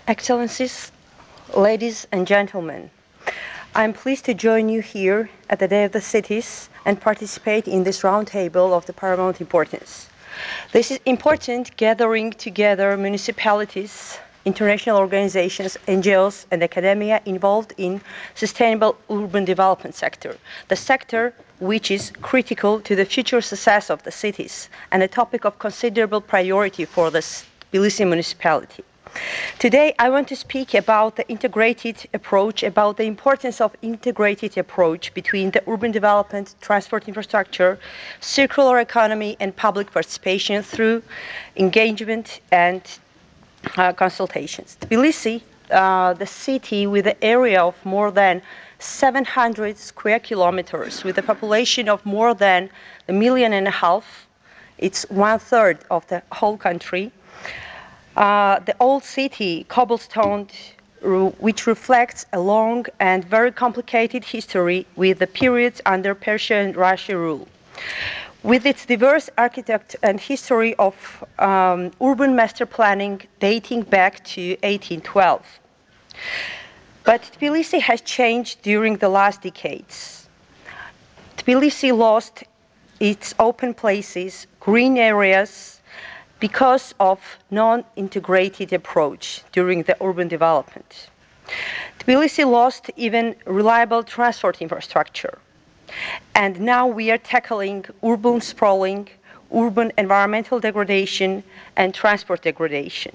Excellencies, ladies and gentlemen, I'm pleased to join you here at the Day of the Cities and participate in this roundtable of the paramount importance. This is important gathering together municipalities, international organizations, NGOs, and academia involved in sustainable urban development sector, the sector which is critical to the future success of the cities and a topic of considerable priority for the Tbilisi municipality. Today, I want to speak about the integrated approach, about the importance of integrated approach between the urban development, transport infrastructure, circular economy, and public participation through engagement and consultations. Tbilisi, the city with an area of more than 700 square kilometers, with a population of more than 1.5 million, it's 1/3 of the whole country. The old city, cobblestone, which reflects a long and very complicated history with the periods under Persian and Russian rule. With its diverse architecture and history of urban master planning dating back to 1812. But Tbilisi has changed during the last decades. Tbilisi lost its open places, green areas, because of non-integrated approach during the urban development. Tbilisi lost even reliable transport infrastructure. And now we are tackling urban sprawling, urban environmental degradation, and transport degradation.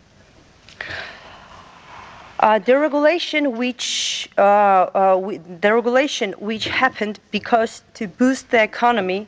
The regulation which happened because to boost the economy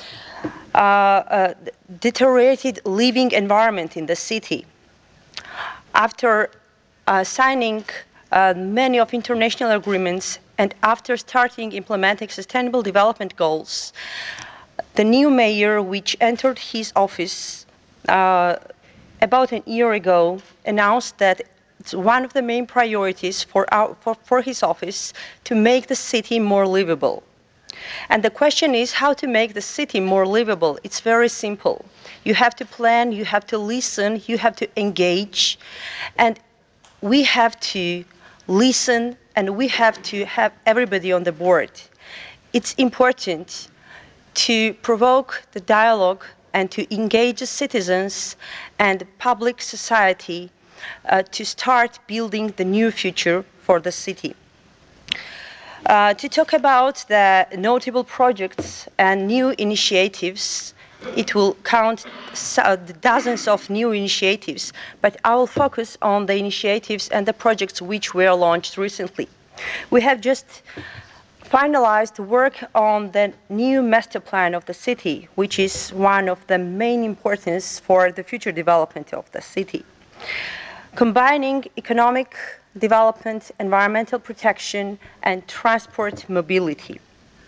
deteriorated living environment in the city. After signing many of international agreements and after starting implementing sustainable development goals, the new mayor which entered his office about a year ago announced that it's one of the main priorities for his office to make the city more livable. And the question is how to make the city more livable. It's very simple. You have to plan, you have to listen, you have to engage, and we have to listen and we have to have everybody on the board. It's important to provoke the dialogue and to engage the citizens and public society to start building the new future for the city. To talk about the notable projects and new initiatives, it will count dozens of new initiatives, but I will focus on the initiatives and the projects which were launched recently. We have just finalized work on the new master plan of the city, which is one of the main importance for the future development of the city. Combining economic development, environmental protection, and transport mobility.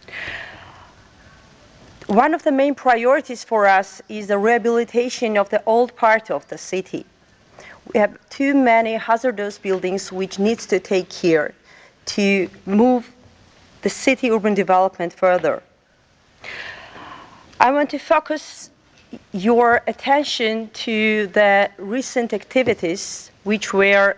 One of the main priorities for us is the rehabilitation of the old part of the city. We have too many hazardous buildings which needs to take care to move the city urban development further. I want to focus your attention to the recent activities which are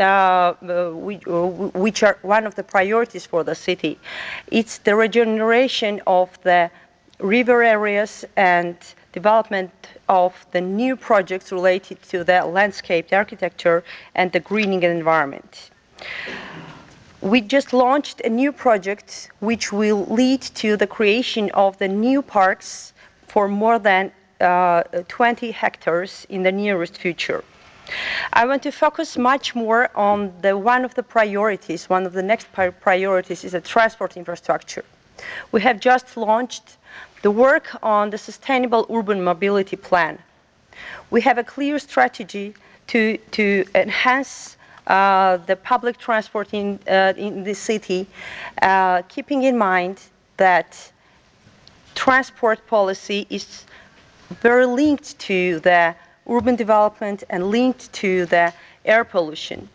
one of the priorities for the city. It's the regeneration of the river areas and development of the new projects related to the landscape, the architecture, and the greening environment. We just launched a new project which will lead to the creation of the new parks for more than 20 hectares in the nearest future. I want to focus much more on one of the priorities. One of the next priorities is the transport infrastructure. We have just launched the work on the sustainable urban mobility plan. We have a clear strategy to enhance the public transport in the city, keeping in mind that transport policy is very linked to the urban development and linked to the air pollution.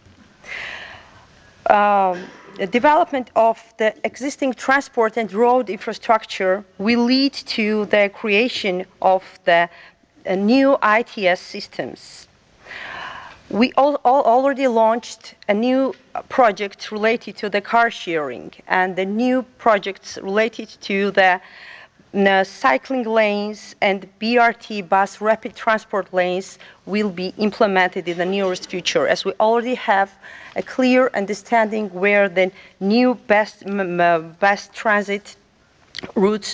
The development of the existing transport and road infrastructure will lead to the creation of the new ITS systems. We already launched a new project related to the car sharing and the new projects related to the cycling lanes and BRT bus rapid transport lanes will be implemented in the nearest future, as we already have a clear understanding where the new best transit routes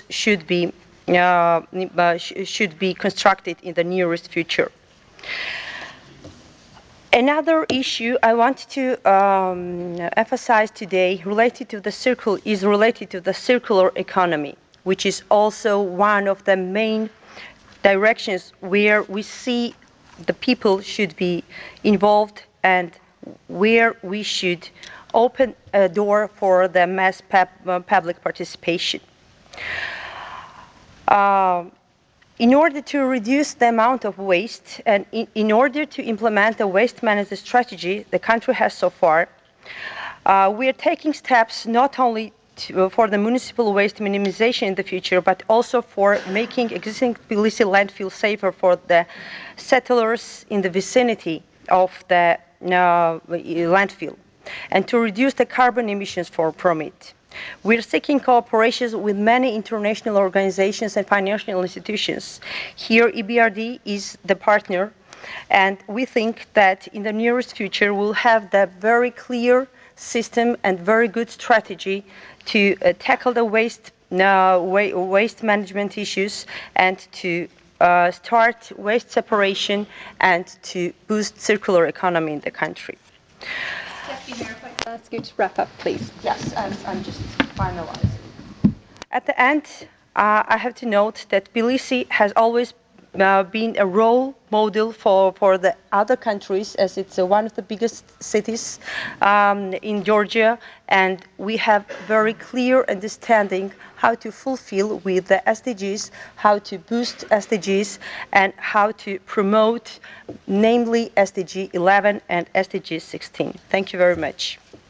should be constructed in the nearest future. Another issue I want to emphasize today is related to the circular economy, which is also one of the main directions where we see the people should be involved and where we should open a door for the mass public participation. In order to reduce the amount of waste and in order to implement the waste management strategy the country has so far, we are taking steps not only for the municipal waste minimization in the future, but also for making existing Tbilisi landfill safer for the settlers in the vicinity of the landfill, and to reduce the carbon emissions from it. We're seeking cooperation with many international organizations and financial institutions. Here, EBRD is the partner, and we think that in the nearest future we'll have the very clear system and very good strategy to tackle the waste management issues and to start waste separation and to boost circular economy in the country. Deputy Mayor, if I could ask you to wrap up, please. Yes, I'm just finalizing. At the end, I have to note that Tbilisi has always been a role model for the other countries, as it's one of the biggest cities in Georgia, and we have very clear understanding how to fulfill with the SDGs, how to boost SDGs, and how to promote, namely SDG 11 and SDG 16. Thank you very much.